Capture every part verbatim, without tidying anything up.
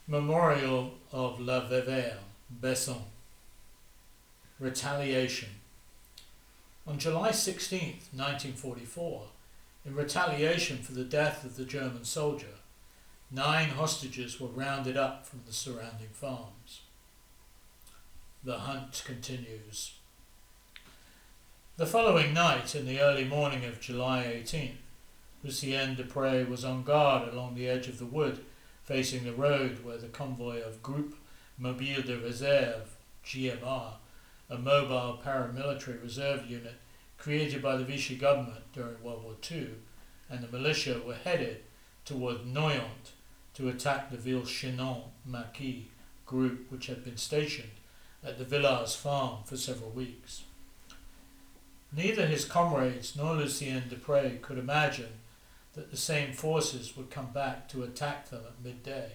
Memorial of La Vévère, Besson. Retaliation. On July sixteenth, nineteen forty-four, in retaliation for the death of the German soldier, nine hostages were rounded up from the surrounding farms. The hunt continues. The following night, in the early morning of July eighteenth, Lucien Dupre was on guard along the edge of the wood facing the road where the convoy of Groupe Mobile de Réserve, G M R, a mobile paramilitary reserve unit created by the Vichy government during World War Two, and the militia were headed toward Noyant to attack the Ville-Chinon-Maquis group which had been stationed at the Villars farm for several weeks. Neither his comrades nor Lucien Dupre could imagine that the same forces would come back to attack them at midday.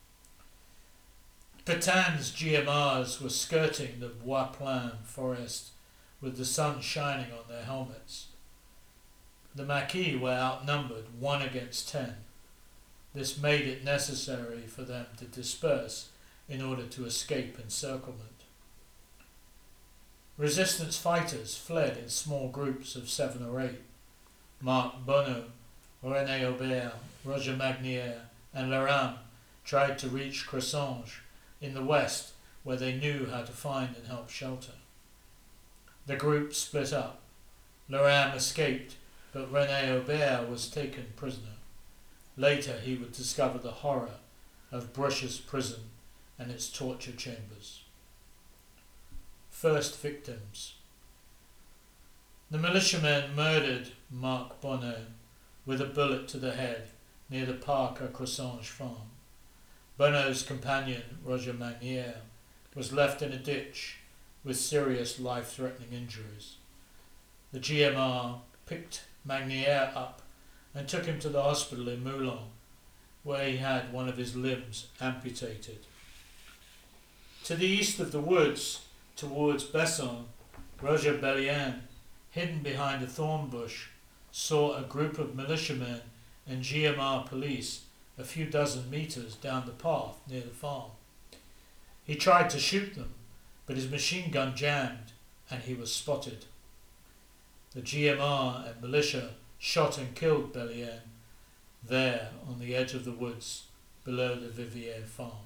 Pétain's G M Rs were skirting the Bois Plein forest with the sun shining on their helmets. The Maquis were outnumbered one against ten. This made it necessary for them to disperse in order to escape encirclement. Resistance fighters fled in small groups of seven or eight. Marc Bonneau, René Aubert, Roger Magnier, and Lorrain tried to reach Cressanges in the west, where they knew how to find and help shelter. The group split up. Lorrain escaped, but René Aubert was taken prisoner. Later he would discover the horror of Bruch's prison and its torture chambers. First victims. The militiamen murdered Marc Bonneau with a bullet to the head near the Parc à Cressanges farm. Bonneau's companion, Roger Magnier, was left in a ditch with serious life-threatening injuries. The G M R picked Magnier up and took him to the hospital in Moulins, where he had one of his limbs amputated. To the east of the woods, towards Besson, Roger Bellion, hidden behind a thorn bush, saw a group of militiamen and G M R police a few dozen metres down the path near the farm. He tried to shoot them, but his machine gun jammed and he was spotted. The G M R and militia shot and killed Bellion there on the edge of the woods below the Vivier farm.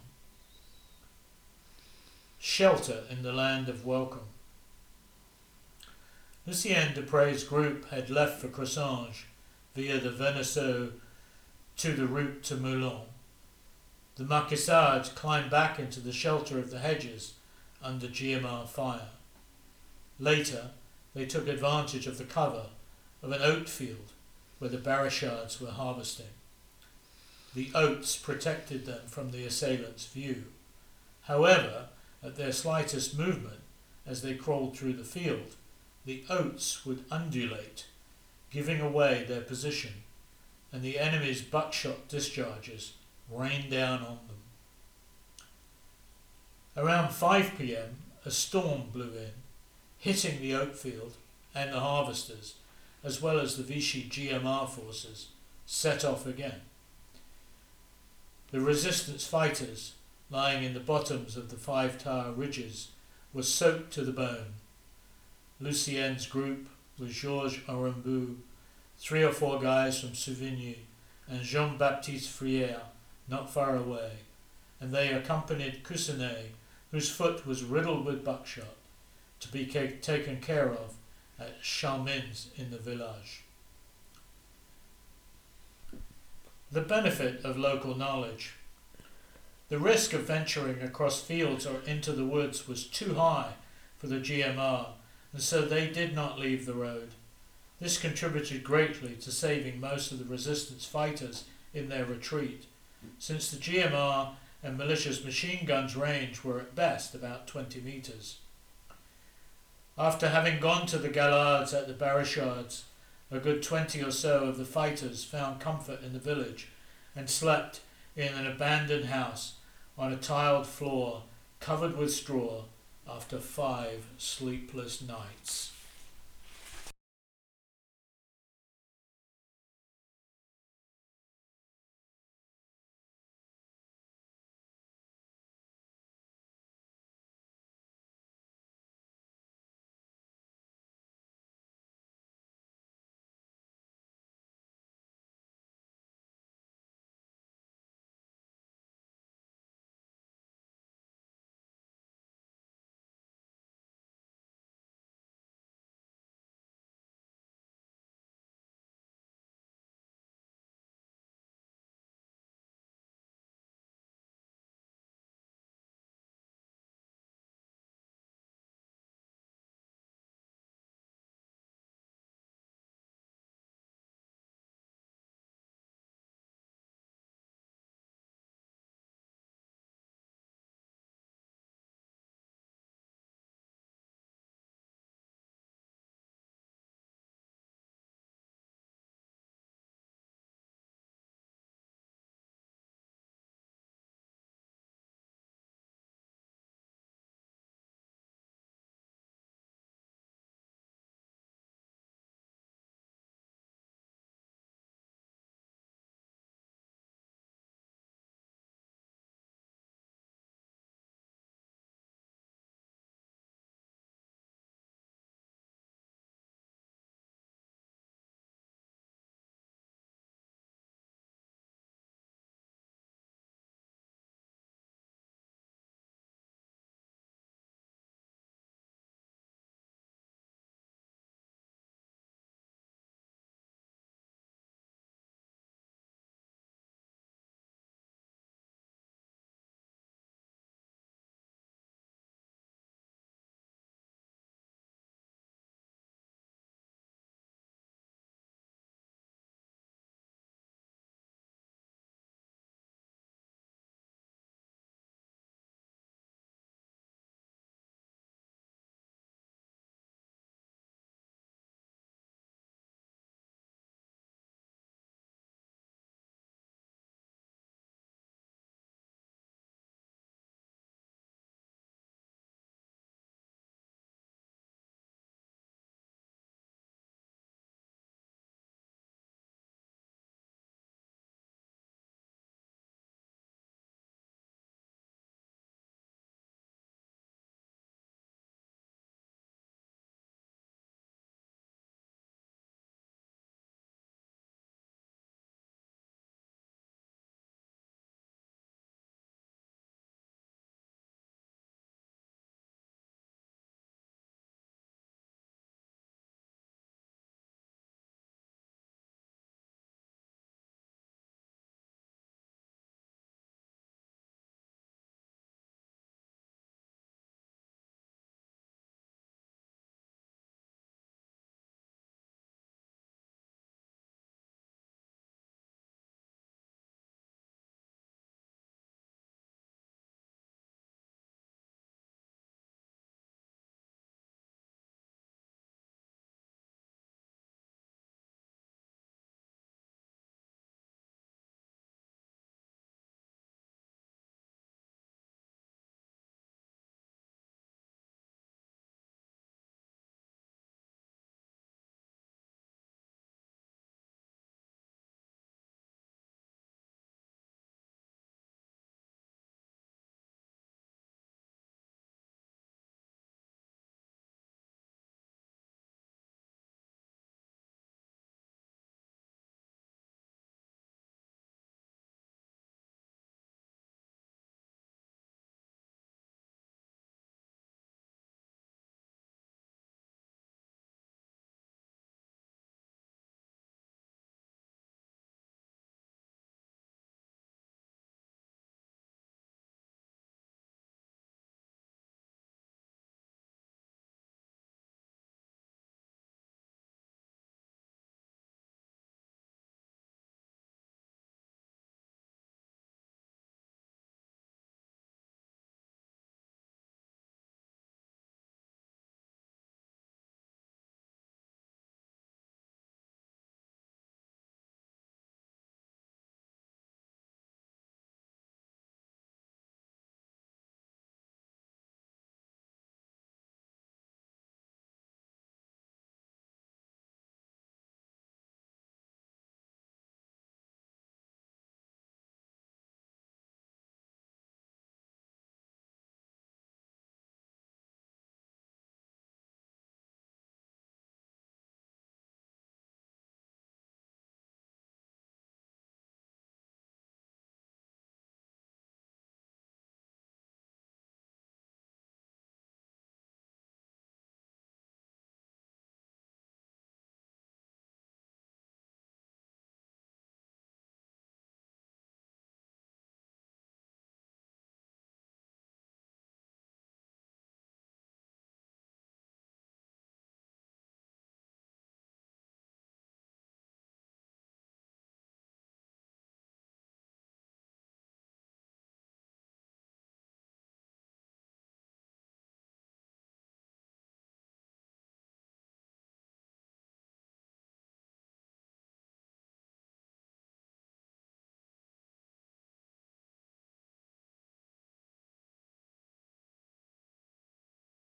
Shelter in the land of welcome. Lucien Dupre's group had left for Cressanges via the Vernisseau to the route to Moulins. The Maquisards climbed back into the shelter of the hedges under G M R fire. Later, they took advantage of the cover of an oat field where the Barrichards were harvesting. The oats protected them from the assailants' view. However, at their slightest movement, as they crawled through the field, the oats would undulate, giving away their position, and the enemy's buckshot discharges rained down on them. Around five p.m, a storm blew in, hitting the oat field and the harvesters, as well as the Vichy G M R forces, set off again. The resistance fighters, lying in the bottoms of the five-tower ridges, were soaked to the bone. Lucien's group, with Georges Arambou, three or four guys from Souvigny, and Jean-Baptiste Frière, not far away, and they accompanied Coussinet, whose foot was riddled with buckshot, to be ca- taken care of at Chalmins in the village. The benefit of local knowledge. The risk of venturing across fields or into the woods was too high for the G M R, and so they did not leave the road. This contributed greatly to saving most of the resistance fighters in their retreat, since the G M R and militia's machine guns' range were at best about twenty metres. After having gone to the Gallards at the Barrichards, a good twenty or so of the fighters found comfort in the village and slept in an abandoned house on a tiled floor covered with straw after five sleepless nights.